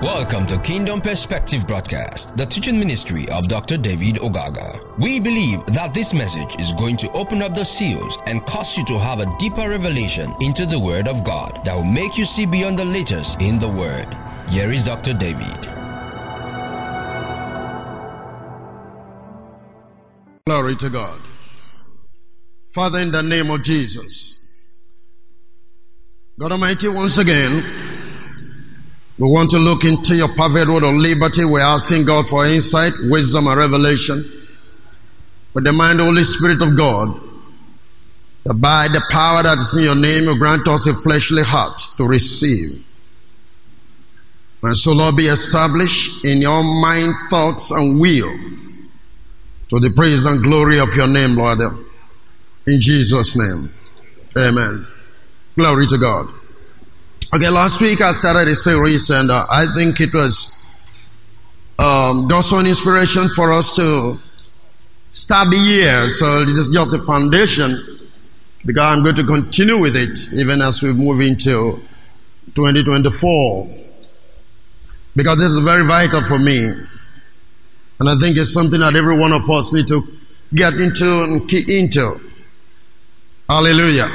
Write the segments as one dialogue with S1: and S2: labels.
S1: Welcome to Kingdom Perspective Broadcast, the teaching ministry of Dr. David Ogaga. We believe that this message is going to open up the seals and cause you to have a deeper revelation into the Word of God that will make you see beyond the letters in the Word. Here is Dr. David.
S2: Glory to God. Father, in the name of Jesus, God Almighty, once again, we want to look into your perfect word of liberty. We're asking God for insight, wisdom, and revelation. We demand the Holy Spirit of God that by the power that is in your name, you grant us a fleshly heart to receive. And so, Lord, be established in your mind, thoughts, and will to the praise and glory of your name, Lord. In Jesus' name, amen. Glory to God. Okay, last week I started a series, and I think it was God's own inspiration for us to start the year. So it is just a foundation, because I'm going to continue with it even as we move into 2024. Because this is very vital for me. And I think it's something that every one of us need to get into and key into. Hallelujah.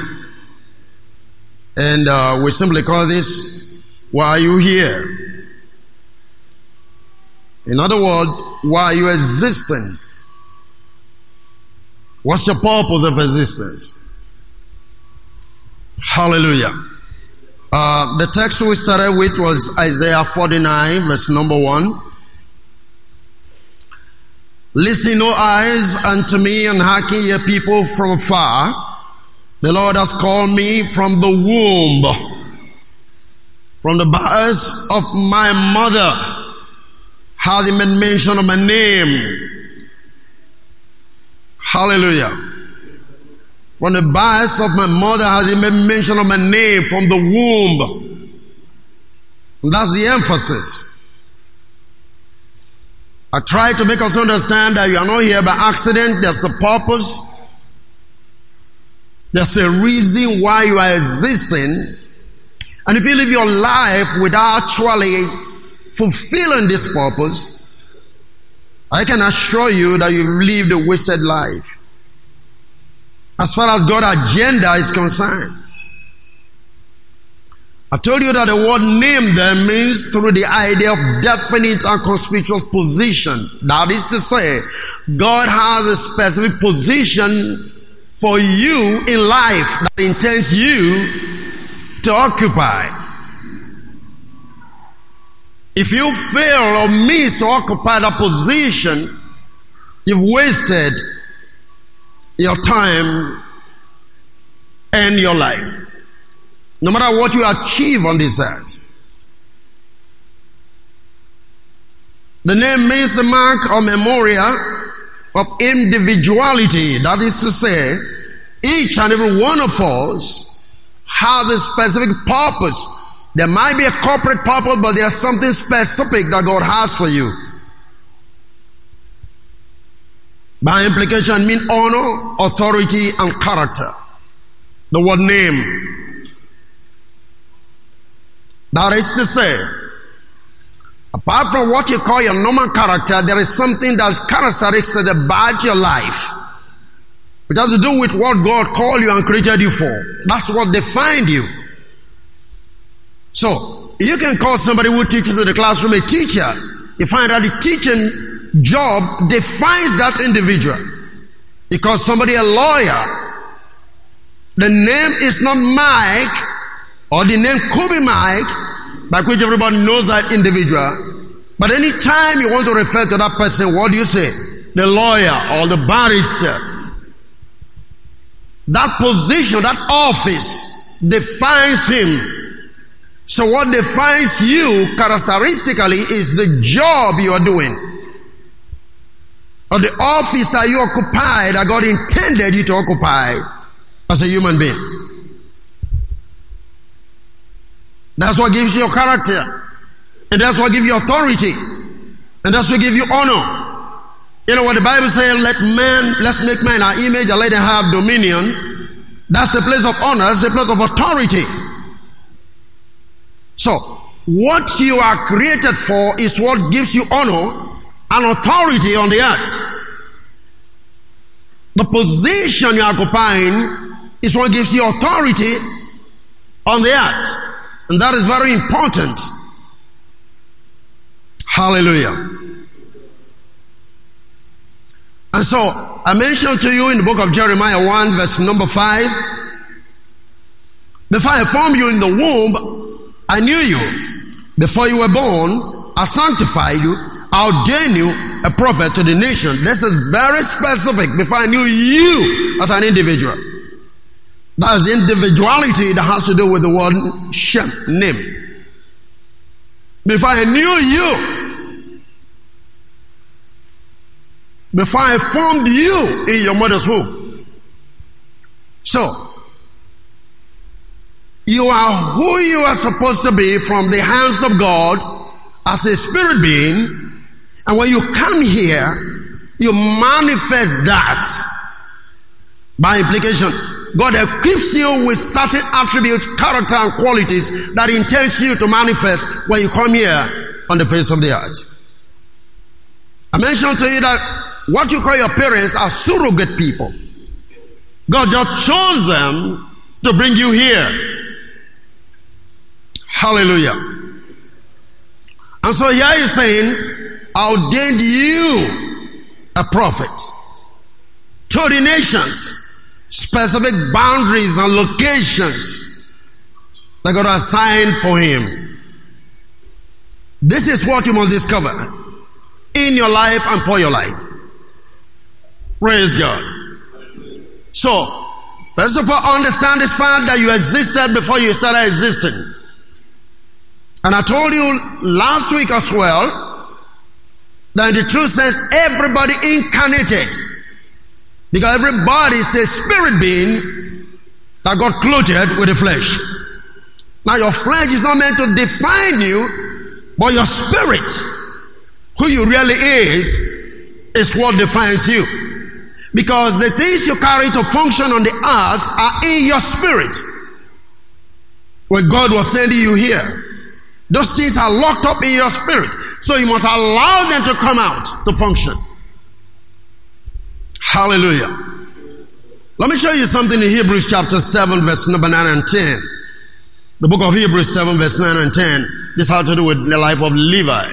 S2: And we simply call this, why are you here? In other words, why are you existing? What's your purpose of existence? Hallelujah. The text we started with was Isaiah 49, verse number 1. Listen, O eyes, unto me, and hearken, ye people from afar. The Lord has called me from the womb, from the bowels of my mother, hath he made mention of my name. Hallelujah. From the bowels of my mother has he made mention of my name, from the womb. And that's the emphasis. I try to make us understand that you are not here by accident. There's a purpose. There's a reason why you are existing. And if you live your life without actually fulfilling this purpose, I can assure you that you've lived a wasted life, as far as God's agenda is concerned. I told you that the word name there means through the idea of definite and conspicuous position. That is to say, God has a specific position for you in life that intends you to occupy. If you fail or miss to occupy that position, you've wasted your time and your life. No matter what you achieve on this earth. The name means a mark or memorial of individuality. That is to say, each and every one of us has a specific purpose. There might be a corporate purpose, but there's something specific that God has for you. By implication, I mean honor, authority, and character. The word name. That is to say, apart from what you call your normal character, there is something that's characteristic about your life. It has to do with what God called you and created you for. That's what defined you. So, you can call somebody who teaches in the classroom a teacher. You find that the teaching job defines that individual. You call somebody a lawyer. The name is not Mike, or the name could be Mike, by which everybody knows that individual. But anytime you want to refer to that person, what do you say? The lawyer or the barrister. That position, that office defines him. So what defines you characteristically is the job you are doing, or the office that you occupy, that God intended you to occupy as a human being. That's what gives you your character. And that's what gives you authority. And that's what gives you honor. You know what the Bible says, let's make man our image and let them have dominion. That's a place of honor. That's a place of authority. So, what you are created for is what gives you honor and authority on the earth. The position you are occupying is what gives you authority on the earth. And that is very important. Hallelujah. And so, I mentioned to you in the book of Jeremiah 1 verse number 5, before I formed you in the womb, I knew you. Before you were born, I sanctified you. I ordained you a prophet to the nation. This is very specific. Before I knew you as an individual. That is individuality that has to do with the word Shem, name. Before I knew you, before I formed you in your mother's womb. So, you are who you are supposed to be from the hands of God as a spirit being. And when you come here, you manifest that. By implication, God equips you with certain attributes, character, and qualities that intends you to manifest when you come here on the face of the earth. I mentioned to you that what you call your parents are surrogate people. God just chose them to bring you here. Hallelujah. And so here he's saying, I ordained you a prophet to the nations. Specific boundaries and locations that God assigned for him. This is what you must discover in your life and for your life. Praise God. So, first of all, understand this fact that you existed before you started existing. And I told you last week as well that the truth says everybody incarnated. Because everybody is a spirit being that got clothed with the flesh. Now your flesh is not meant to define you, but your spirit, who you really is what defines you. Because the things you carry to function on the earth are in your spirit. When God was sending you here, those things are locked up in your spirit. So you must allow them to come out to function. Hallelujah. Let me show you something in Hebrews chapter 7 verse number 9 and 10. The book of Hebrews 7 verse 9 and 10. This has to do with the life of Levi.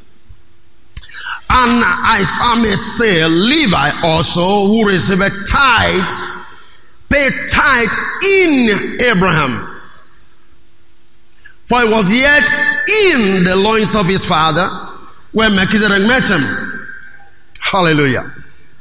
S2: And I may say, Levi also, who received tithes, paid tithe in Abraham. For he was yet in the loins of his father when Melchizedek met him. Hallelujah.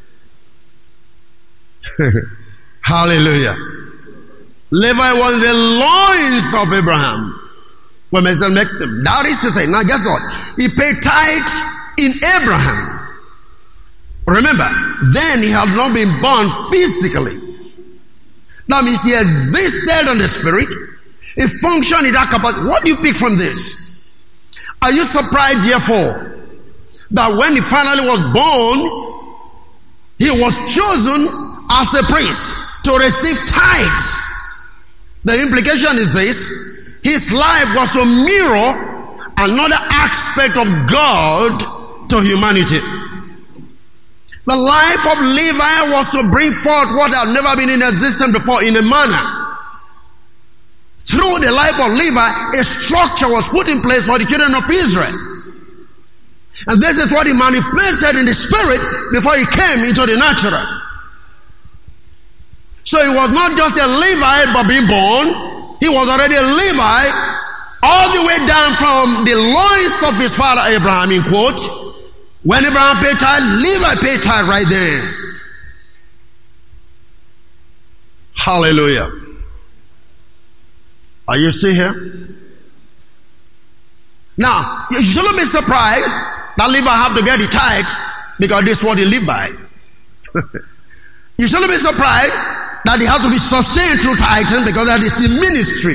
S2: Hallelujah. Levi was the loins of Abraham when Melchizedek met him. That is to say, now guess what? He paid tithe in Abraham. Remember, then he had not been born physically. That means he existed in the spirit. He functioned in that capacity. What do you pick from this? Are you surprised, therefore, that when he finally was born, he was chosen as a priest to receive tithes? The implication is this: his life was to mirror another aspect of God to humanity. The life of Levi was to bring forth what had never been in existence before in a manner. Through the life of Levi, a structure was put in place for the children of Israel. And this is what he manifested in the spirit before he came into the natural. So he was not just a Levite by being born. He was already a Levite all the way down from the loins of his father Abraham, in quotes. When Abraham paid tithe, Levi paid tithe right then. Hallelujah. Are you still here? Now, you shouldn't be surprised that Levi have to get the tithe because this is what he lived by. You shouldn't be surprised that he has to be sustained through tithing because that is in ministry.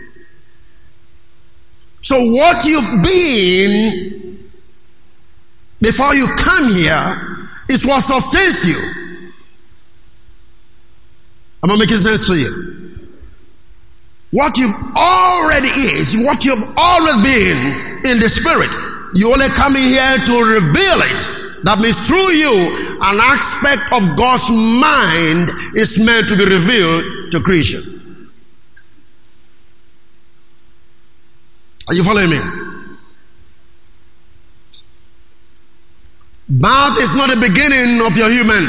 S2: So what you've been before you come here is what sustains you. Am I making sense to you? what you've already is, what you've always been in the spirit. You only come in here to reveal it. That means through you, an aspect of God's mind is meant to be revealed to creation. Are you following me? Birth is not the beginning of your human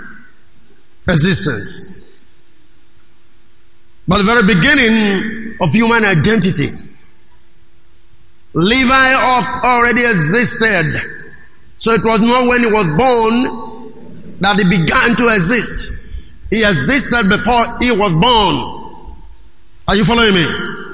S2: existence, but the very beginning of human identity. Levi already existed, so it was not when he was born that he began to exist. He existed before he was born. Are you following me?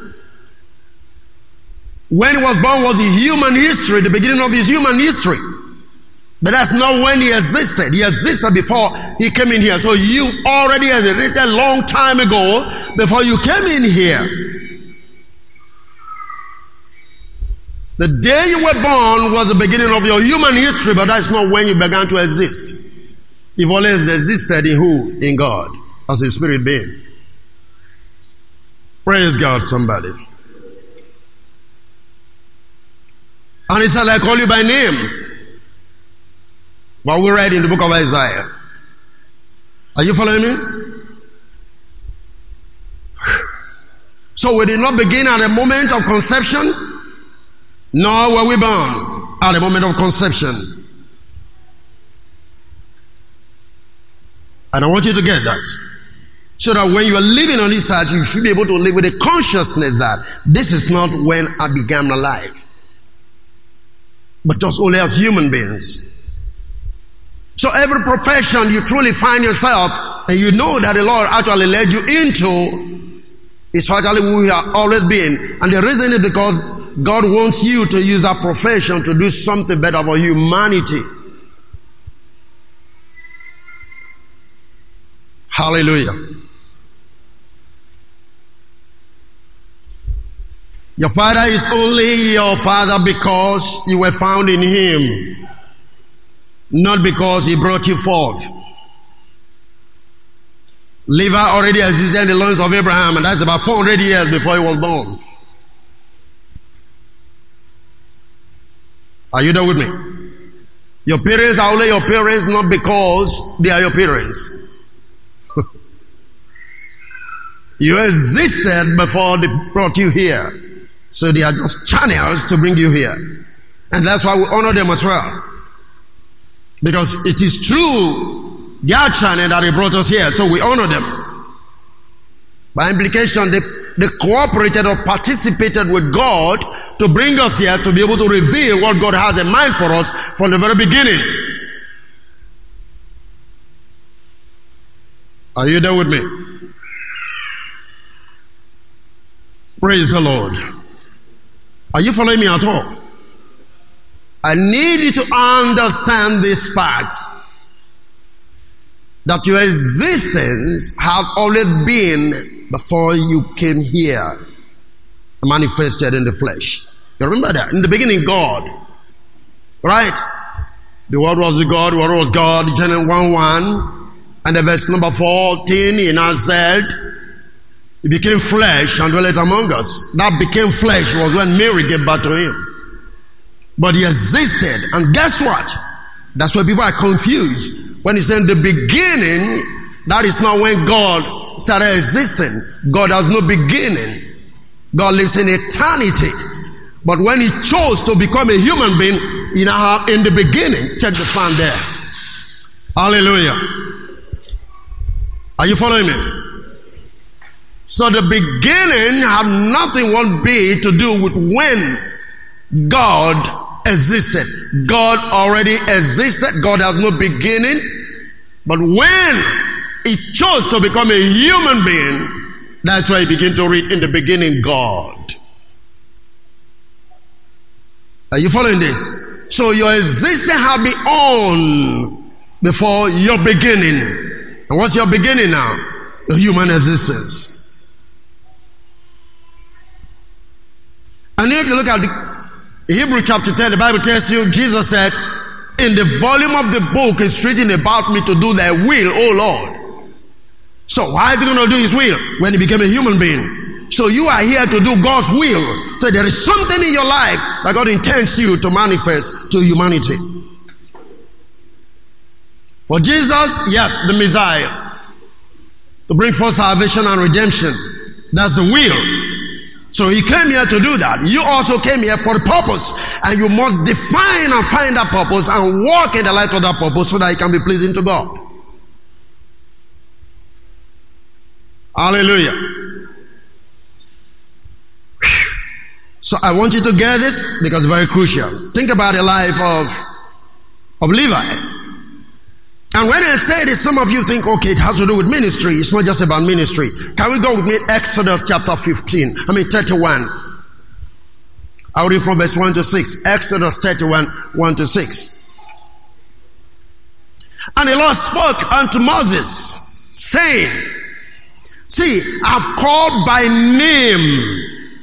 S2: When he was born was his human history, the beginning of his human history. But that's not when he existed. He existed before he came in here. So you already existed a long time ago before you came in here. The day you were born was the beginning of your human history, but that's not when you began to exist. You've always existed in who? In God, as a spirit being. Praise God, somebody. And he said, I call you by name. While we read in the book of Isaiah. Are you following me? So we did not begin at the moment of conception, nor were we born at the moment of conception. And I want you to get that. So that when you are living on this earth, you should be able to live with a consciousness that this is not when I began my life, but just only as human beings. So every profession you truly find yourself, and you know that the Lord actually led you into, is actually who you have always been. And the reason is because God wants you to use that profession to do something better for humanity. Hallelujah. Your father is only your father because you were found in him, not because he brought you forth. Levi already existed in the loins of Abraham, and that's about 400 years before he was born. Are you there with me? Your parents are only your parents not because they are your parents. You existed before they brought you here. So they are just channels to bring you here. And that's why we honor them as well. Because it is true, their channel that they brought us here, so we honor them. By implication, they cooperated or participated with God to bring us here to be able to reveal what God has in mind for us from the very beginning. Are you there with me? Praise the Lord. Are you following me at all? I need you to understand these facts. That your existence had always been before you came here, manifested in the flesh. You remember that? In the beginning, God. Right? The Word was the God, the Word was God, Genesis 1:1. And the verse number 14, he now said, he became flesh and dwelt among us. That became flesh was when Mary gave birth to him. But he existed. And guess what? That's why people are confused. When he said in the beginning, that is not when God started existing. God has no beginning. God lives in eternity. But when he chose to become a human being, he now have in the beginning. Check the fan there. Hallelujah. Are you following me? So the beginning had nothing one bit to do with when God existed. God already existed. God has no beginning. But when he chose to become a human being, that's why he began to read in the beginning God. Are you following this? So your existence had been on before your beginning. And what's your beginning now? The human existence. And if you look at the Hebrew chapter 10, the Bible tells you, Jesus said, in the volume of the book is written about me to do thy will, O Lord. So why is he going to do his will when he became a human being? So you are here to do God's will. So there is something in your life that God intends you to manifest to humanity. For Jesus, yes, the Messiah, to bring forth salvation and redemption. That's the will. So he came here to do that. You also came here for a purpose. And you must define and find that purpose and walk in the light of that purpose so that it can be pleasing to God. Hallelujah. So I want you to get this because it's very crucial. Think about the life of Levi. And when I say this, some of you think, okay, it has to do with ministry. It's not just about ministry. Can we go with me? Exodus chapter 31. I'll read from verse 1 to 6. Exodus 31, 1 to 6. And the Lord spoke unto Moses, saying, see, I've called by name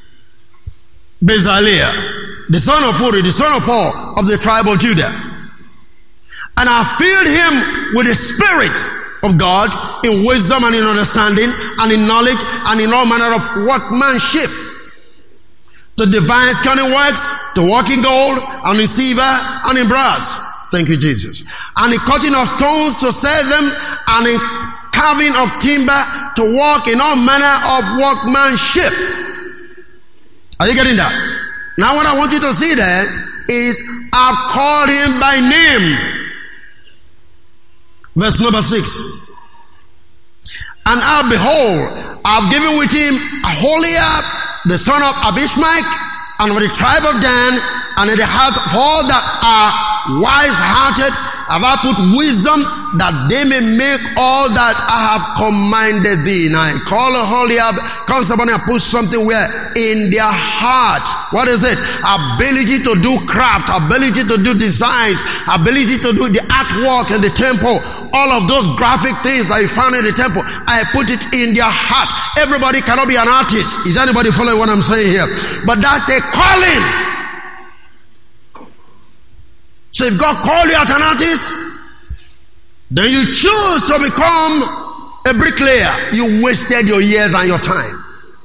S2: Bezalel, the son of Uri, the son of Hur, of the tribe of Judah. And I filled him with the Spirit of God in wisdom and in understanding and in knowledge and in all manner of workmanship, to devise cunning works, to work in gold and in silver and in brass. Thank you, Jesus. And in cutting of stones to set them, and in carving of timber to work in all manner of workmanship. Are you getting that? Now what I want you to see there is I've called him by name. Verse number 6. And I, behold, I've given with him Aholiab, the son of Abishmaach, and of the tribe of Dan, and in the heart of all that are wise-hearted have I put wisdom, that they may make all that I have commanded thee. Now I call Aholiab, call somebody and put something where? In their heart. What is it? Ability to do craft, ability to do designs, ability to do the artwork in the temple. All of those graphic things that you found in the temple, I put it in their heart. Everybody cannot be an artist. Is anybody following what I'm saying here? But that's a calling. So if God called you as an artist, then you choose to become a bricklayer. You wasted your years and your time.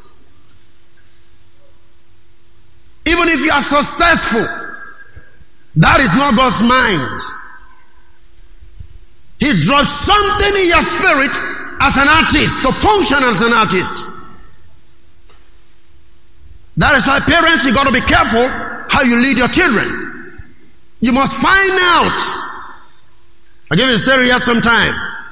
S2: Even if you are successful, that is not God's mind. He drops something in your spirit as an artist, to function as an artist. That is why parents, you got to be careful how you lead your children. You must find out. I'll give you a story here sometime.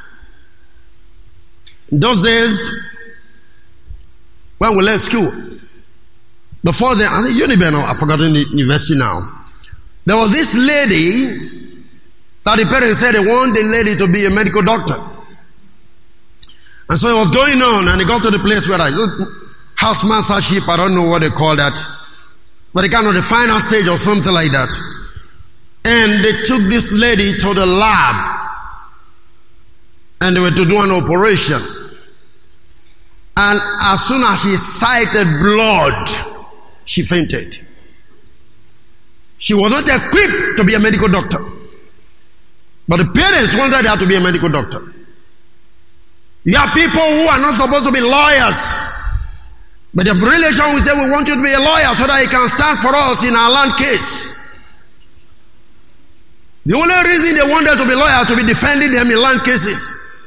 S2: In those days, when we left school, before then, I think Uniben, I've forgotten the university now. There was this lady that the parents said they want the lady to be a medical doctor. And so it was going on, and it got to the place where house mastership, I don't know what they call that, but they kind of the final stage or something like that. And they took this lady to the lab, and they were to do an operation. And as soon as she sighted blood, she fainted. She was not equipped to be a medical doctor, but the parents wanted her to be a medical doctor. You have people who are not supposed to be lawyers, but the relation will say, we want you to be a lawyer so that you can stand for us in our land case. The only reason they wanted to be lawyers to be defending them in land cases.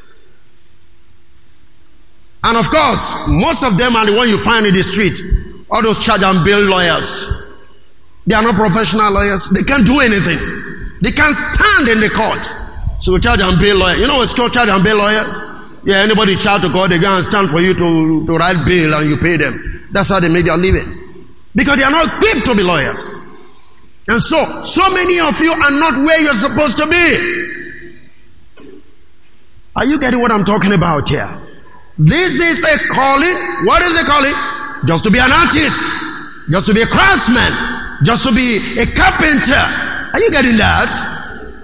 S2: And of course, most of them are the ones you find in the street. All those charge and bail lawyers. They are not professional lawyers. They can't do anything. They can't stand in the court. So charge and bail lawyers. You know what's called charge and bail lawyers? Yeah, anybody charge to court, they go and stand for you to write bail and you pay them. That's how they make their living. Because they are not equipped to be lawyers. And so many of you are not where you're supposed to be. Are you getting what I'm talking about here? This is a calling. What is a calling? Just to be an artist. Just to be a craftsman. Just to be a carpenter. Are you getting that?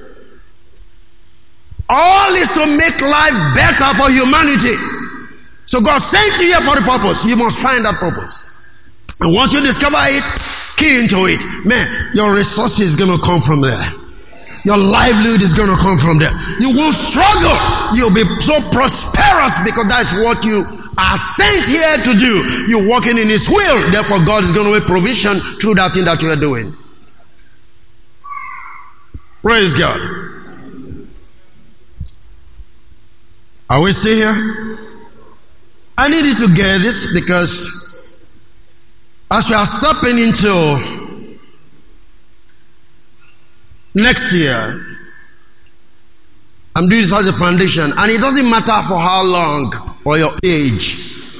S2: All is to make life better for humanity. So God sent you here for a purpose. You must find that purpose. And once you discover it, key into it. Man, your resources is going to come from there. Your livelihood is going to come from there. You won't struggle. You'll be so prosperous because that's what you are sent here to do. You're walking in His will. Therefore, God is going to make provision through that thing that you are doing. Praise God. Are we still here? I need you to get this, because as we are stepping into next year, I'm doing this as a foundation, and it doesn't matter for how long or your age.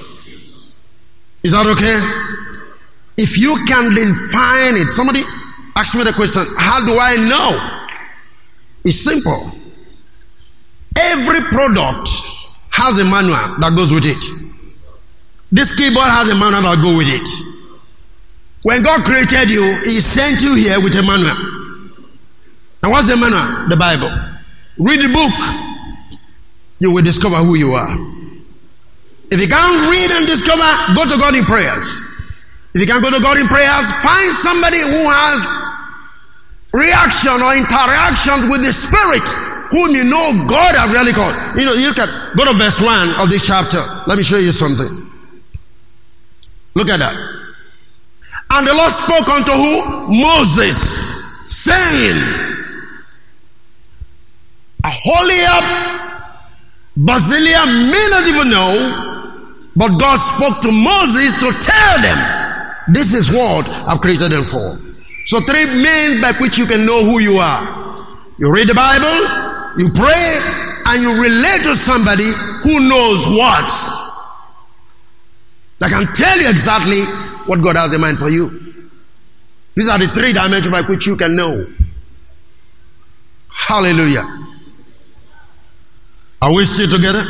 S2: Is that okay? If you can define it. Somebody asked me the question, how do I know? It's simple. Every product has a manual that goes with it. This keyboard has a manual that goes with it. When God created you, He sent you here with a manual. And what's the manual? The Bible. Read the book. You will discover who you are. If you can't read and discover, go to God in prayers. If you can't go to God in prayers, find somebody who has reaction or interaction with the Spirit, whom you know God has really called. You know, you look at, go to verse 1 of this chapter. Let me show you something. Look at that. And the Lord spoke unto who? Moses, saying, Aholiab, Basileia may not even know, but God spoke to Moses to tell them, this is what I've created them for. So 3 means by which you can know who you are. You read the Bible, you pray, and you relate to somebody who knows what. That can tell you exactly what God has in mind for you. These are the 3 dimensions by which you can know. Hallelujah. Are we still together?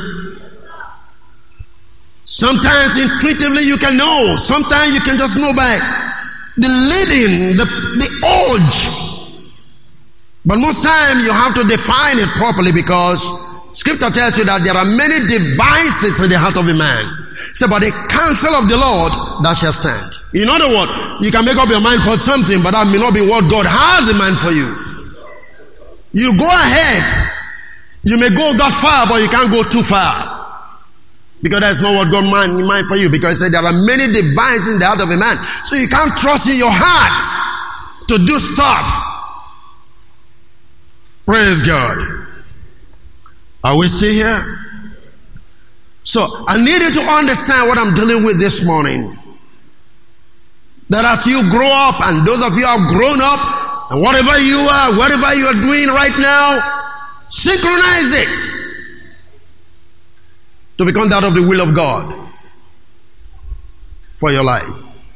S2: Sometimes intuitively you can know. Sometimes you can just know by the leading, the urge. But most times you have to define it properly, because Scripture tells you that there are many devices in the heart of a man. So by the counsel of the Lord that shall stand. In other words, you can make up your mind for something, but that may not be what God has in mind for you. You go ahead. You may go that far, but you can't go too far. Because that's not what God has in mind for you. Because He said there are many devices in the heart of a man. So you can't trust in your heart to do stuff. Praise God. Are we still here? So I need you to understand what I'm dealing with this morning. That as you grow up, and those of you who have grown up, and whatever you are, whatever you are doing right now, synchronize it to become that of the will of God for your life.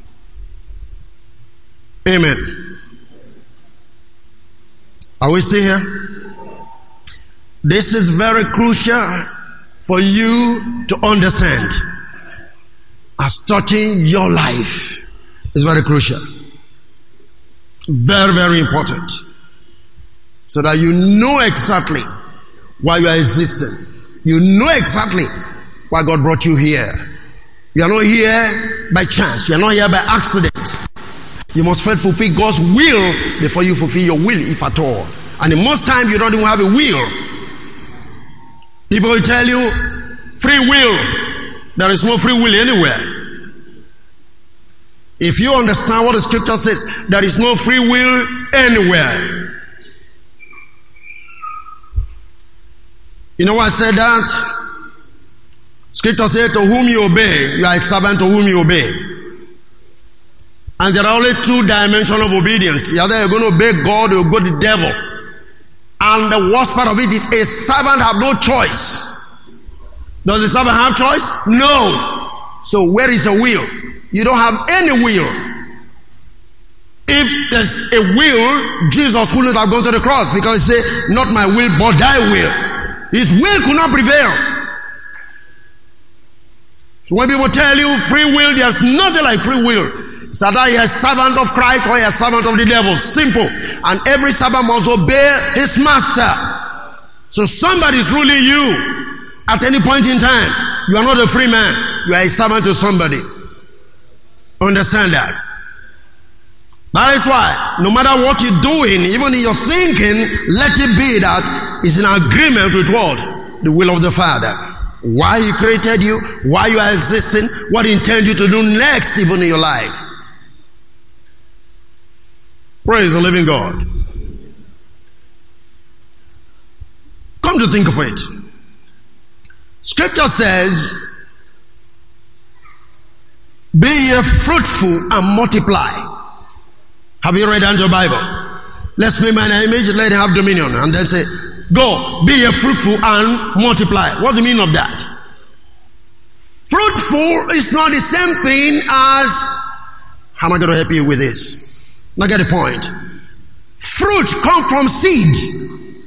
S2: Amen. Are we still here? This is very crucial for you to understand. As touching your life is very crucial. Very, very important. So that you know exactly why you are existing. You know exactly why God brought you here. You are not here by chance. You are not here by accident. You must first fulfill God's will before you fulfill your will, if at all. And in most times you don't even have a will. People will tell you free will. There is no free will anywhere. If you understand what the Scripture says, there is no free will anywhere. You know why I said that? Scripture says, to whom you obey, you are a servant to whom you obey. And there are only 2 dimensions of obedience. Either you're going to obey God or you go to the devil. And the worst part of it is a servant have no choice. Does the servant have choice? No. So where is your will? You don't have any will. If there's a will, Jesus wouldn't have gone to the cross, because he said, not my will but thy will. His will could not prevail. So when people tell you free will, there's nothing like free will. It's either you're a servant of Christ or you're a servant of the devil. Simple. And every servant must obey his master. So somebody is ruling you at any point in time. You are not a free man. You are a servant to somebody. Understand that. That is why, no matter what you're doing, even in your thinking, let it be that it's in agreement with what? The will of the Father. why He created you, why you are existing, what He intends you to do next even in your life. Praise the living God. Come to think of it, Scripture says, be ye fruitful and multiply. Have you read that in your Bible? Let's make man an image, let him have dominion. And then say, go, be ye fruitful and multiply. What's the meaning of that? Fruitful is not the same thing as, how am I going to help you with this? Now get the point. Fruit comes from seed.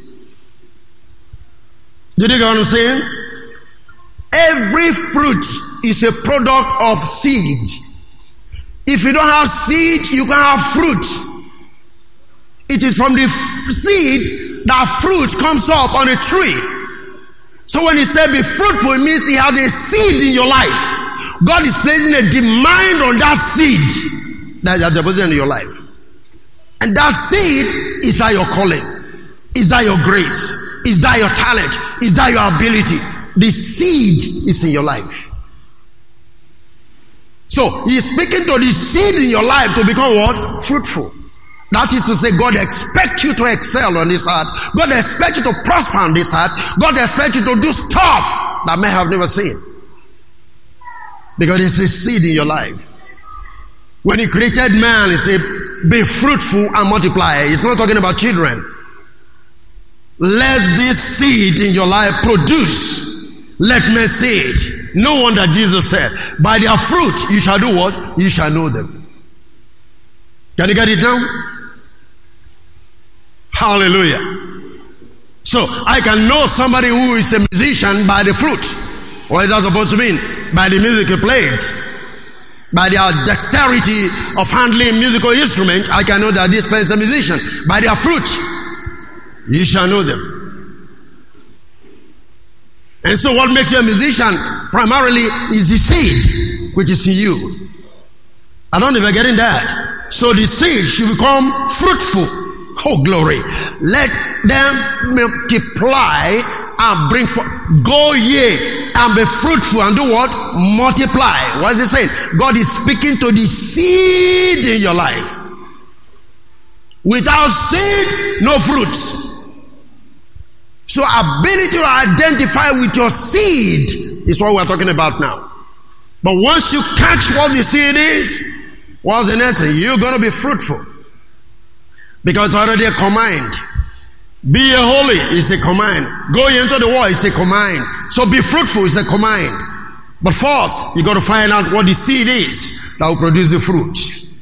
S2: Did you get what I'm saying? Every fruit is a product of seed. If you don't have seed, you can have fruit. It is from the seed that fruit comes up on a tree. So when He said be fruitful, it means He has a seed in your life. God is placing a demand on that seed that is deposited in your life. And that seed, is that your calling? Is that your grace? Is that your talent? Is that your ability? The seed is in your life. So He is speaking to the seed in your life to become what? Fruitful. That is to say, God expects you to excel on this earth. God expects you to prosper on this earth. God expects you to do stuff that may have never seen. Because it's a seed in your life. When He created man, He said, be fruitful and multiply. It's not talking about children. Let this seed in your life produce. Let men see it. No wonder Jesus said, by their fruit you shall do what? You shall know them. Can you get it now? Hallelujah. So I can know somebody who is a musician by the fruit. What is that supposed to mean? By the music he plays. By their dexterity of handling musical instruments, I can know that this person is a musician. By their fruit, you shall know them. And so what makes you a musician primarily is the seed which is in you. I don't know if you're getting that. So the seed should become fruitful. Oh glory. Let them multiply and bring forth. Go ye and be fruitful and do what? Multiply. What is it saying? God is speaking to the seed in your life. Without seed, no fruit. So ability to identify with your seed is what we're talking about now. But once you catch what the seed is, what's in it? You're going to be fruitful. Because it's already a command. Be ye holy is a command. Go into the world is a command. So be fruitful is a command. But first, you got to find out what the seed is that will produce the fruit.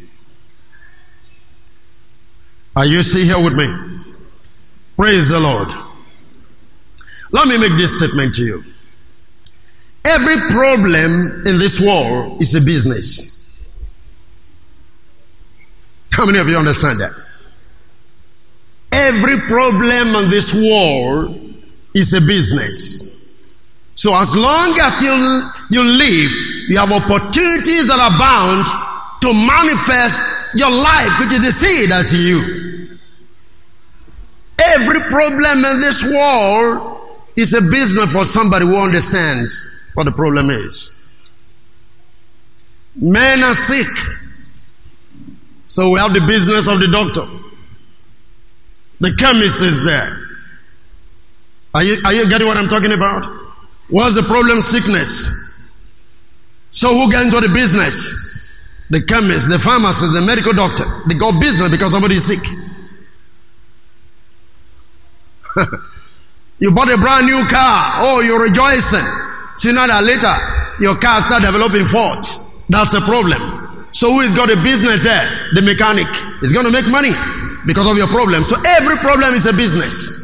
S2: Are you still here with me? Praise the Lord. Let me make this statement to you. Every problem in this world is a business. How many of you understand that? Every problem in this world is a business. So as long as you live, you have opportunities that are bound to manifest your life, which is the seed that's in you. Every problem in this world is a business for somebody who understands what the problem is. Men are sick, so we have the business of the doctor. The chemist is there. Are you getting what I'm talking about? What's the problem? Sickness. So who gets into the business? The chemist, the pharmacist, the medical doctor. They got business because somebody is sick. You bought a brand new car. Oh, you're rejoicing. Sooner or later, your car starts developing faults. That's the problem. So who has got a business there? The mechanic. He's going to make money because of your problem. So every problem is a business.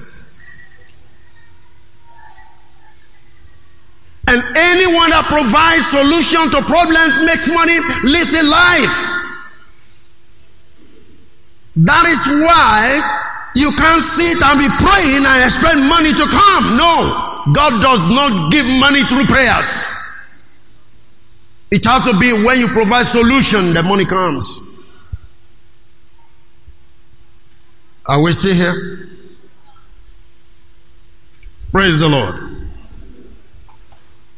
S2: And anyone that provides solution to problems, makes money, lives a life. That is why you can't sit and be praying and expect money to come. No. God does not give money through prayers. It has to be when you provide solution that money comes. Are we still here? Praise the Lord.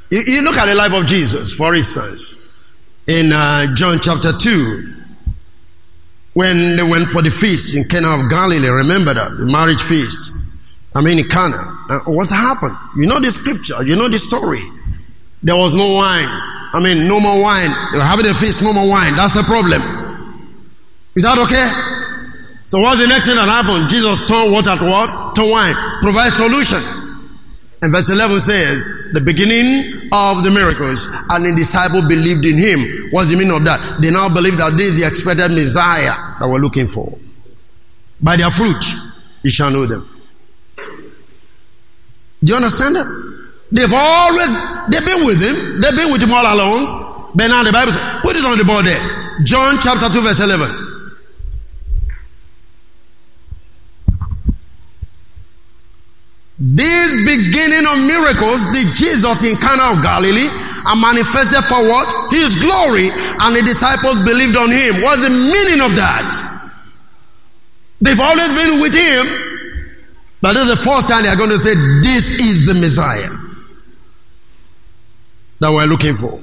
S2: You look at the life of Jesus, for instance, in John chapter 2, when they went for the feast in Cana of Galilee. Remember that, the marriage feast. In Cana. What happened? You know the scripture, you know the story. There was no wine. No more wine. They were having a feast, no more wine. That's a problem. Is that okay? So what's the next thing that happened? Jesus turned water to what? To wine. Provide solution. And verse 11 says, the beginning of the miracles, and the disciple believed in him. What's the meaning of that? They now believe that this is the expected Messiah that we're looking for. By their fruit, you shall know them. Do you understand that? They've been with him. They've been with him all along. But now the Bible says, put it on the board there. John chapter 2 verse 11. This beginning of miracles did Jesus in Cana of Galilee and manifested for what? His glory, and the disciples believed on him. What's the meaning of that? They've always been with him, but this is the first time they are going to say, this is the Messiah that we're looking for.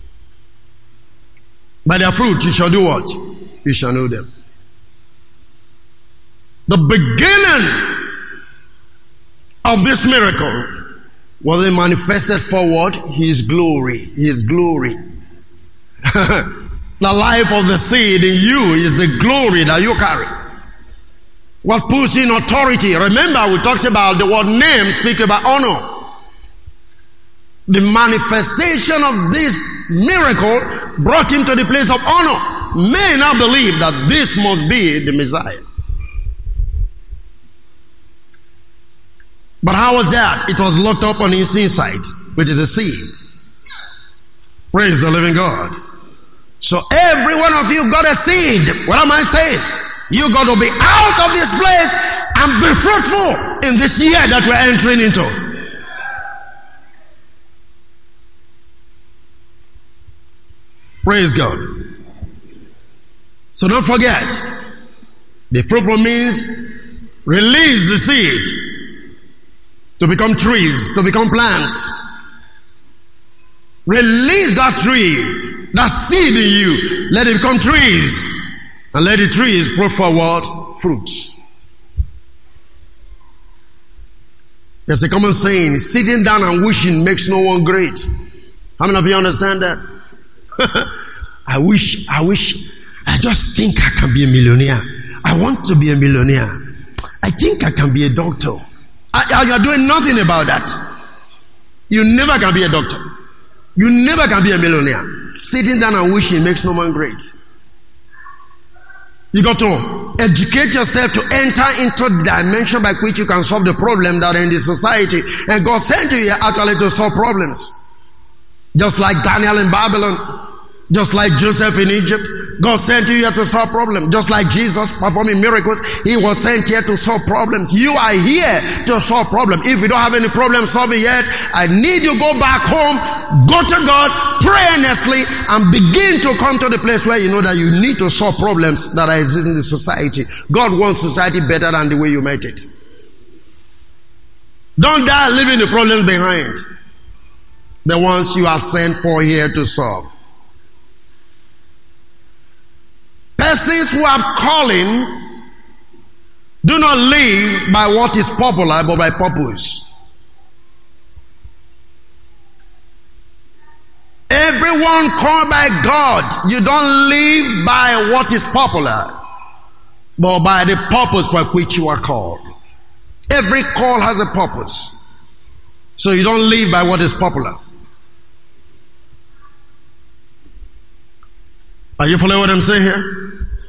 S2: By their fruit you shall do what? You shall know them. The beginning of this miracle was it manifested for what? His glory. His glory. The life of the seed in you is the glory that you carry. What puts in authority? Remember, we talked about the word name, speak about honor. The manifestation of this miracle brought him to the place of honor. Men now believe that this must be the Messiah. But how was that? It was locked up on his inside, which is a seed. Praise the living God. So every one of you got a seed. What am I saying? You got to be out of this place and be fruitful in this year that we're entering into. Praise God. So don't forget, the fruitful means release the seed to become trees, to become plants. Release that tree, that seed in you. Let it become trees. And let the trees put forward fruits. There's a common saying, sitting down and wishing makes no one great. How many of you understand that? I just think I can be a millionaire. I want to be a millionaire. I think I can be a doctor. You're doing nothing about that. You never can be a doctor. You never can be a millionaire. Sitting down and wishing makes no man great. You got to educate yourself to enter into the dimension by which you can solve the problem that are in the society. And God sent you here actually to solve problems. Just like Daniel in Babylon. Just like Joseph in Egypt. God sent you here to solve problems. Just like Jesus performing miracles, he was sent here to solve problems. You are here to solve problems. If you don't have any problem solving yet, I need you to go back home, go to God, pray earnestly, and begin to come to the place where you know that you need to solve problems that are existing in the society. God wants society better than the way you met it. Don't die leaving the problems behind. The ones you are sent for here to solve. Persons who have calling do not live by what is popular, but by purpose. Everyone called by God, you don't live by what is popular, but by the purpose by which you are called. Every call has a purpose. So you don't live by what is popular. Are you following what I'm saying here?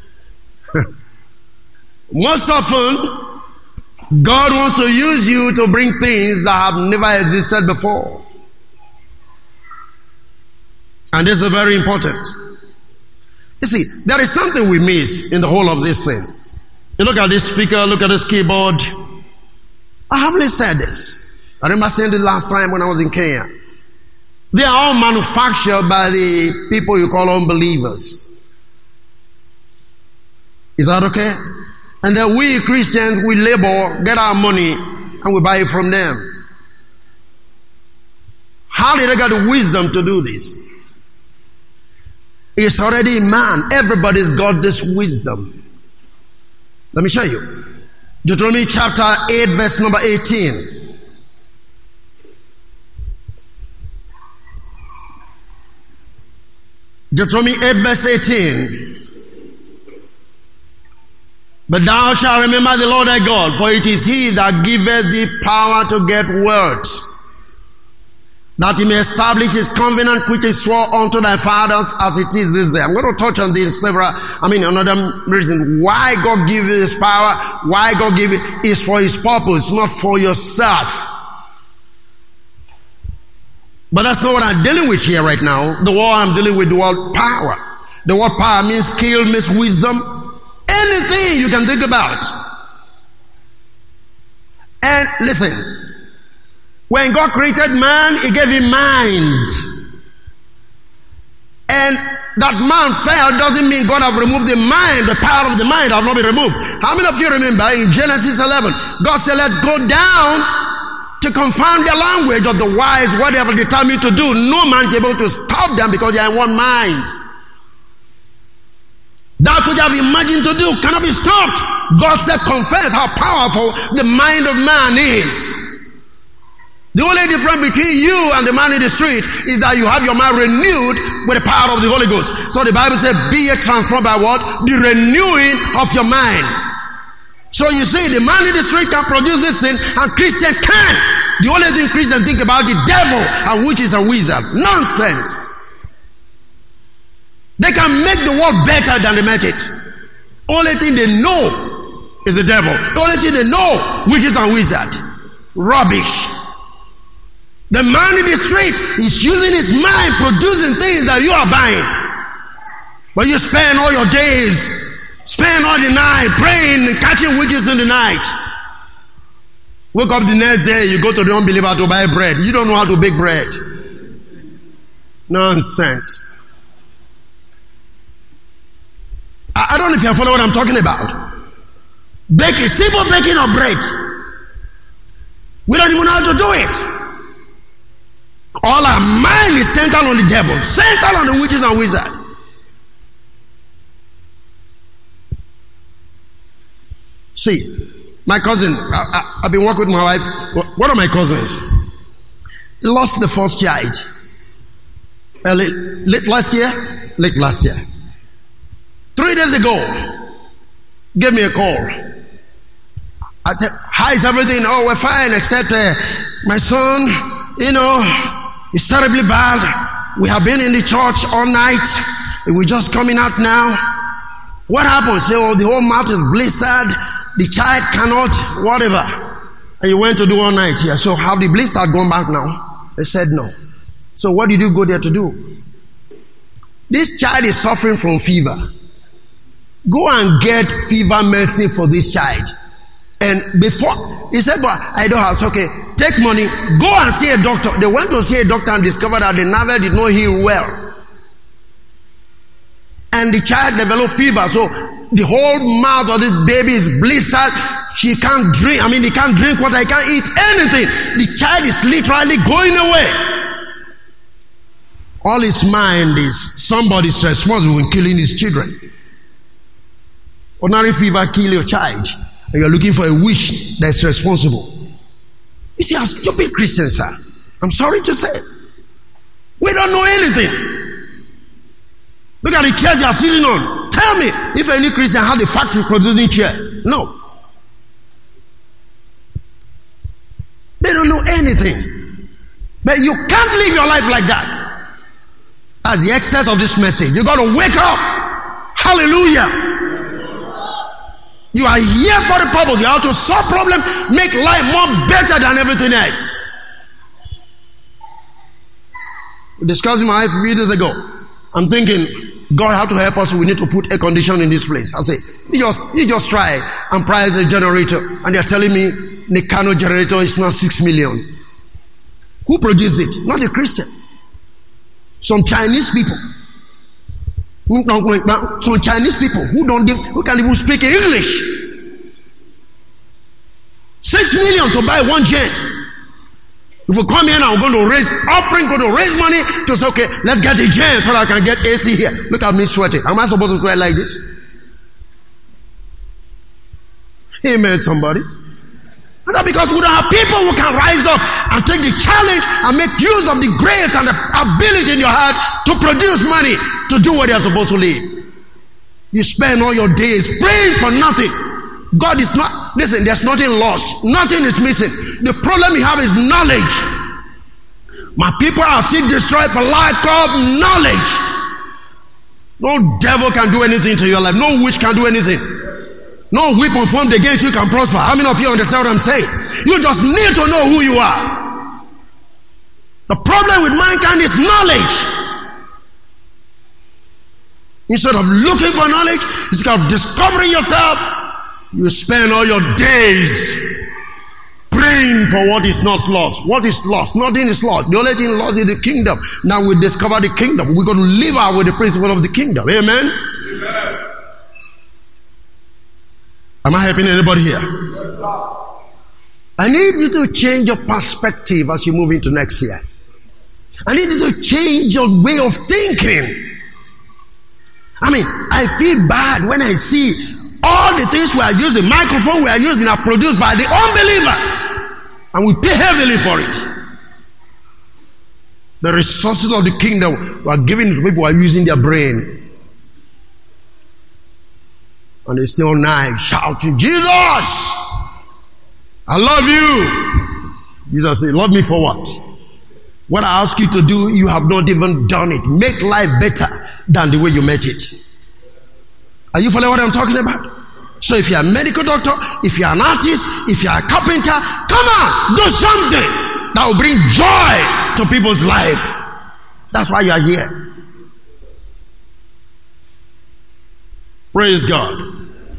S2: Most often, God wants to use you to bring things that have never existed before. And this is very important. You see, there is something we miss in the whole of this thing. You look at this speaker, look at this keyboard. I haven't said this. I remember saying it last time when I was in Kenya. They are all manufactured by the people you call unbelievers. Is that okay? And then we Christians, we labor, get our money, and we buy it from them. How How did they get the wisdom to do this? It's already in man. Everybody's got this wisdom. Let me show you. Deuteronomy chapter 8, verse number 18. Deuteronomy 8, verse 18. But thou shalt remember the Lord thy God, for it is he that giveth thee power to get wealth, that he may establish his covenant which he swore unto thy fathers as it is this day. I'm going to touch on this another reason. Why God give you his power, why God give it, is for his purpose, not for yourself. But that's not what I'm dealing with here right now. The word I'm dealing with, the word power. The word power means skill, means wisdom. Anything you can think about. And listen, when God created man, he gave him mind. And that man fell doesn't mean God have removed the mind. The power of the mind have not been removed. How many of you remember in Genesis 11, God said, let's go down to confound the language of the wise, whatever they tell me to do. No man is able to stop them because they are in one mind. That which I've imagined to do cannot be stopped. God said, confess how powerful the mind of man is. The only difference between you and the man in the street is that you have your mind renewed with the power of the Holy Ghost. So the Bible says, be ye transformed by what? The renewing of your mind. So you see, the man in the street can produce this sin, and Christian can. The only thing Christians think about is the devil and witches and wizards. Nonsense. They can make the world better than they met it. Only thing they know is the devil. The only thing they know, witches and wizards. Rubbish. The man in the street is using his mind, producing things that you are buying. But you spend all your days, spend all the night praying and catching witches in the night. Wake up the next day, you go to the unbeliever to buy bread. You don't know how to bake bread. Nonsense. I don't know if you follow what I'm talking about. Baking, simple baking of bread. We don't even know how to do it. All our mind is centered on the devil, centered on the witches and wizards. See, my cousin, I've been working with my wife. One of my cousins lost the first child late last year. 3 days ago, gave me a call. I said, how is everything? Oh, we're fine, except my son, is terribly bad. We have been in the church all night. We're just coming out now. What happened? Say, the whole mouth is blistered. The child cannot, whatever. And you went to do all night here. So have the blister gone back now? They said no. So what did you go there to do? This child is suffering from fever. Go and get fever medicine for this child. And before, he said, but I don't have, it's okay. Take money, go and see a doctor. They went to see a doctor and discovered that the nerve did not heal well. And the child developed fever. So the whole mouth of this baby is blistered. She can't drink, he can't drink water, he can't eat anything. The child is literally going away. All his mind is somebody's responsible in killing his children. Ordinary fever kill your child, and you're looking for a witch that's responsible. You see how stupid Christians are. I'm sorry to say. We don't know anything. Look at the chairs you are sitting on. Tell me if any Christian had a factory producing chair. No. They don't know anything. But you can't live your life like that. That's the excess of this message. You got to wake up. Hallelujah. You are here for the purpose. You have to solve problems, make life more better than everything else. We discussed with my wife a few days ago. I'm thinking, God have to help us. We need to put air conditioning in this place. I say, you just try and price a generator, and they're telling me the Kano generator is now 6 million. Who produced it? Not a Christian. Some Chinese people. Some Chinese people who can't even speak English. 6 million to buy one gen. If we come here now, we're going to raise offering, going to raise money to say, okay, let's get a gen so that I can get AC here. Look at me sweating. Am I supposed to sweat like this? Amen, somebody. And that's because we don't have people who can rise up and take the challenge and make use of the grace and the ability in your heart to produce money to do what they're supposed to live. You spend all your days praying for nothing. God is not, listen, there's nothing lost. Nothing is missing. The problem you have is knowledge. My people are still destroyed for lack of knowledge. No devil can do anything to your life. No witch can do anything. No weapon formed against you can prosper. How many of you understand what I'm saying? You just need to know who you are. The problem with mankind is knowledge. Instead of looking for knowledge, instead of discovering yourself, you spend all your days praying for what is not lost. What is lost? Nothing is lost. The only thing lost is the kingdom. Now we discover the kingdom. We're going to live out with the principle of the kingdom. Amen? Amen. Am I helping anybody here? Yes, sir. I need you to change your perspective as you move into next year. I need you to change your way of thinking. I mean, I feel bad when I see all the things we are using, microphone we are using, are produced by the unbeliever, and we pay heavily for it. The resources of the kingdom we are giving to people who are using their brain. And they stay all night shouting, Jesus, I love you. Jesus said, love me for what? What I ask you to do, you have not even done it. Make life better than the way you met it. Are you following what I'm talking about? So if you're a medical doctor, if you're an artist, if you're a carpenter, come on, do something that will bring joy to people's life. That's why you are here. Praise God.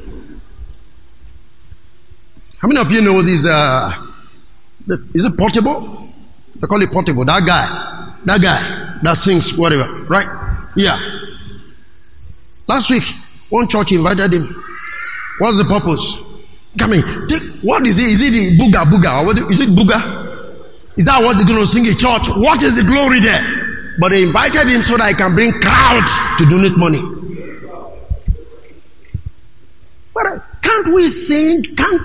S2: How many of you know this? Is it Portable? They call it Portable. That guy that sings whatever, right? Yeah. Last week, one church invited him. What's the purpose? Come in. What is it? Is it the booga? Is it booga? Is that what they're going to sing in church? What is the glory there? But they invited him so that he can bring crowds to donate money. But can't we sing? Can't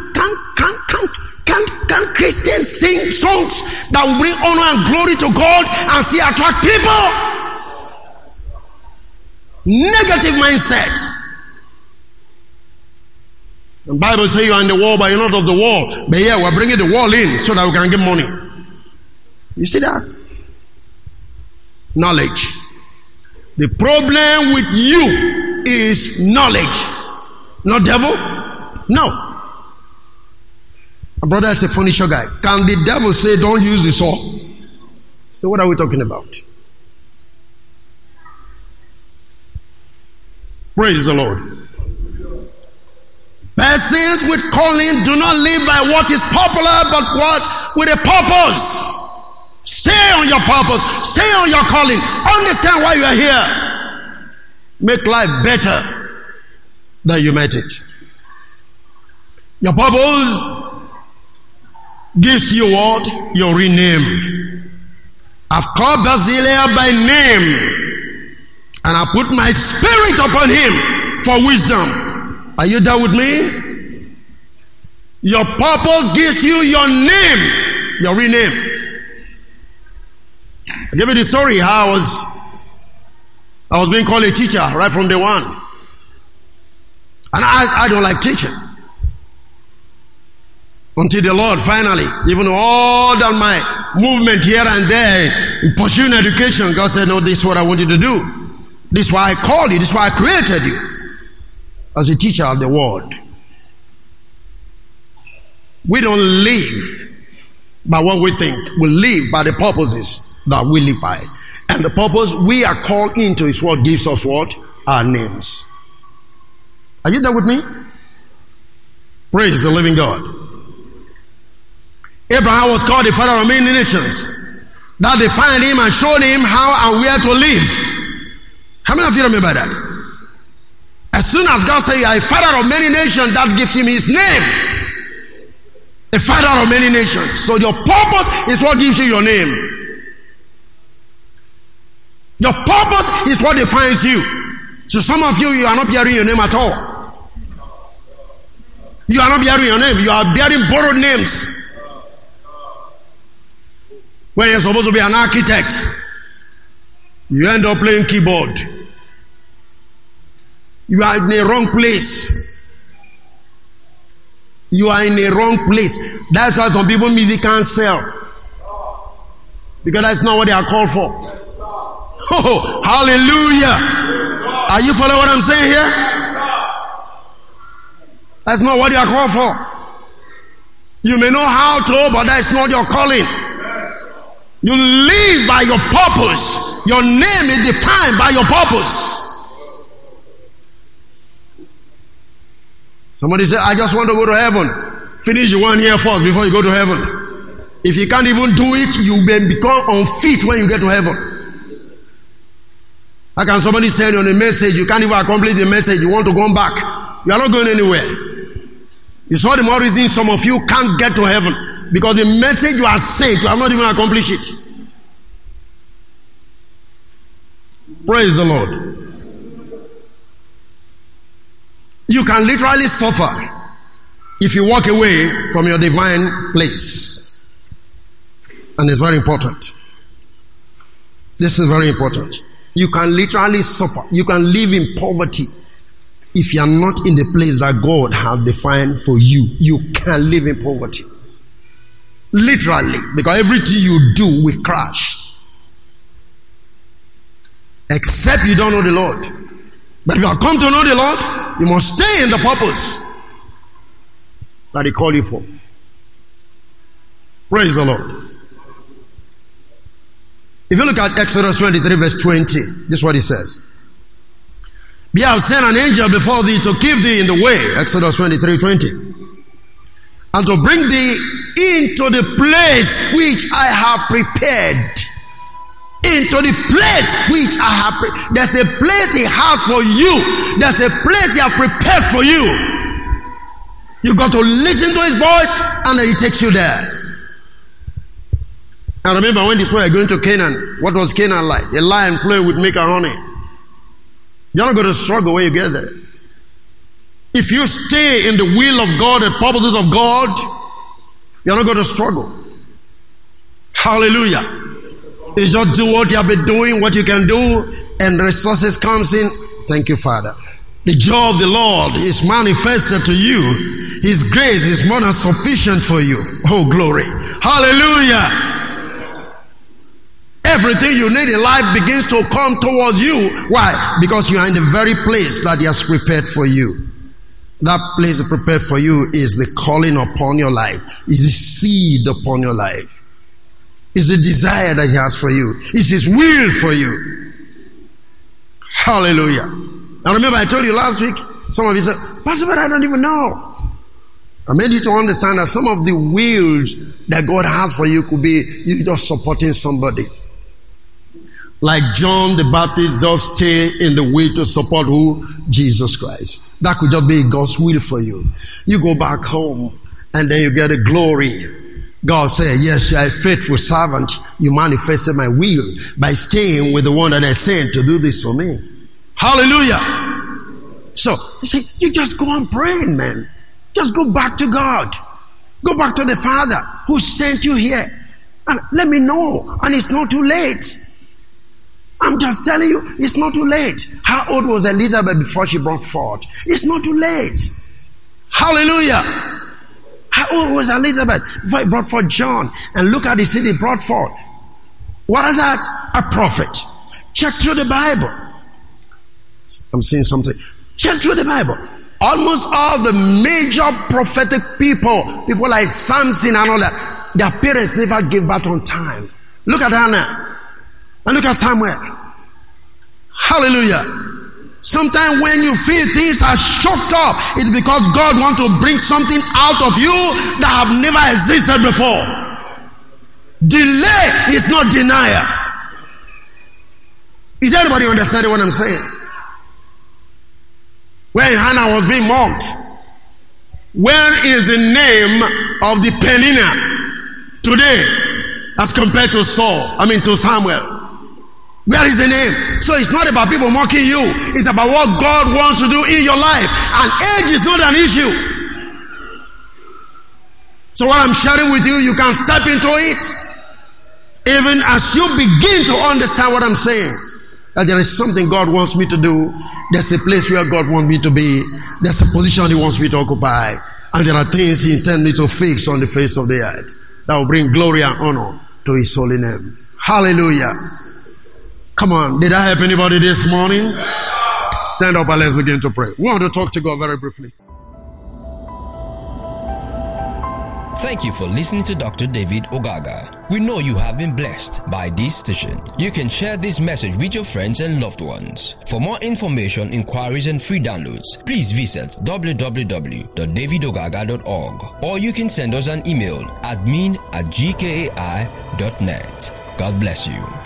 S2: Christians sing songs that will bring honor and glory to God and see attract people? Negative mindset. The Bible says you are in the world, but you're not of the world. But yeah, we're bringing the world in so that we can get money. You see that? Knowledge. The problem with you is knowledge. Not devil? No. My brother is a furniture guy. Can the devil say, don't use the saw? So what are we talking about? Praise the Lord. Persons with calling do not live by what is popular, but what? With a purpose. Stay on your purpose. Stay on your calling. Understand why you are here. Make life better than you met it. Your purpose gives you what? Your rename. I've called Basileia by name, and I put my spirit upon him for wisdom. Are you there with me? Your purpose gives you your name, your rename. I gave you the story how I was being called a teacher right from day one. And I don't like teaching. Until the Lord finally, even all that my movement here and there in pursuing education, God said, no, this is what I want you to do. This is why I called you. This is why I created you. As a teacher of the word. We don't live by what we think. We live by the purposes that we live by. And the purpose we are called into is what gives us what? Our names. Are you there with me? Praise the living God. Abraham was called the father of many nations. That defined him and showed him how and where to live. How many of you remember that? As soon as God says you are a father of many nations, that gives him his name. a father of many nations. So your purpose is what gives you your name. Your purpose is what defines you. So some of you are not bearing your name at all. You are not bearing your name. You are bearing borrowed names. When you're supposed to be an architect, you end up playing keyboard. You are in a wrong place. You are in a wrong place. That's why some people music can't sell. Because that's not what they are called for. Oh, hallelujah. Are you following what I'm saying here? That's not what you are called for. You may know how to, but that's not your calling. You live by your purpose. Your name is defined by your purpose. Somebody said, I just want to go to heaven. Finish the one here first before you go to heaven. If you can't even do it, you will become unfit when you get to heaven. How can somebody send you on a message, you can't even accomplish the message, you want to go back? You are not going anywhere. You saw the more reason some of you can't get to heaven. Because the message you are saying, you have not even accomplished it. Praise the Lord. You can literally suffer if you walk away from your divine place. And it's very important. This is very important. You can literally suffer. You can live in poverty if you are not in the place that God has defined for you. You can live in poverty. Literally. Because everything you do will crash. Except you don't know the Lord. But if you have come to know the Lord, you must stay in the purpose that He called you for. Praise the Lord. If you look at Exodus 23 verse 20, this is what it says. Be I have sent an angel before thee to keep thee in the way. Exodus 23, 20. And to bring thee into the place which I have prepared. Into the place which I have prepared. There's a place He has for you. There's a place He has prepared for you. You got to listen to His voice and then He takes you there. And remember when these people are going to Canaan, what was Canaan like? A lion flowing with milk and honey. You're not going to struggle when you get there. If you stay in the will of God, the purposes of God, you're not going to struggle. Hallelujah. You just do what you have been doing, what you can do, and resources comes in. Thank you, Father. The joy of the Lord is manifested to you. His grace is more than sufficient for you. Oh, glory. Hallelujah. Everything you need in life begins to come towards you. Why? Because you are in the very place that He has prepared for you. That place prepared for you is the calling upon your life. Is the seed upon your life. Is the desire that He has for you. Is His will for you. Hallelujah. Now remember I told you last week, some of you said, Pastor, but I don't even know. I made you to understand that some of the wills that God has for you could be you just supporting somebody. Like John the Baptist does stay in the way to support who? Jesus Christ. That could just be God's will for you. You go back home and then you get the glory. God said, yes, you are a faithful servant. You manifested my will by staying with the one that I sent to do this for me. Hallelujah. So, you see, you just go on praying, man. Just go back to God. Go back to the Father who sent you here. And let me know. And it's not too late. I'm just telling you, it's not too late. How old was Elizabeth before she brought forth? It's not too late. Hallelujah. How old was Elizabeth before he brought forth John? And look at the seed he brought forth. What is that? A prophet. Check through the Bible. I'm seeing something. Check through the Bible. Almost all the major prophetic people like Samson and all that, their parents never gave birth on time. Look at Hannah. And look at Samuel. Hallelujah. Sometimes when you feel things are choked up, it's because God wants to bring something out of you that have never existed before. Delay is not denial. Is everybody understanding what I'm saying? When Hannah was being mocked, Where is the name of the Peninnah today as compared to to Samuel? Where is the name? So it's not about people mocking you. It's about what God wants to do in your life. And age is not an issue. So what I'm sharing with you, you can step into it. Even as you begin to understand what I'm saying. That there is something God wants me to do. There's a place where God wants me to be. There's a position He wants me to occupy. And there are things He intends me to fix on the face of the earth. That will bring glory and honor to His holy name. Hallelujah. Come on, did I help anybody this morning? Stand up and let's begin to pray. We want to talk to God very briefly.
S1: Thank you for listening to Dr. David Ogaga. We know you have been blessed by this station. You can share this message with your friends and loved ones. For more information, inquiries, and free downloads, please visit www.davidogaga.org, or you can send us an email admin@gkai.net. God bless you.